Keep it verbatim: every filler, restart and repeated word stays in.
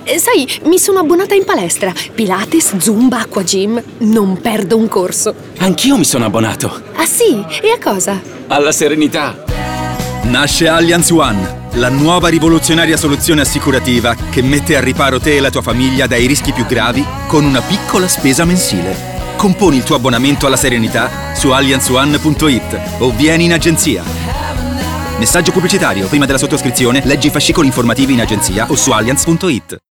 sai, mi sono abbonata in palestra. Pilates, Zumba, Acqua Gym. Non perdo un corso. Anch'io mi sono abbonato. Ah sì? E a cosa? Alla Serenità. Nasce Allianz One, la nuova rivoluzionaria soluzione assicurativa che mette al riparo te e la tua famiglia dai rischi più gravi con una piccola spesa mensile. Componi il tuo abbonamento alla Serenità su allianz one punto it o vieni in agenzia. Messaggio pubblicitario. Prima della sottoscrizione leggi i fascicoli informativi in agenzia o su allianz punto it.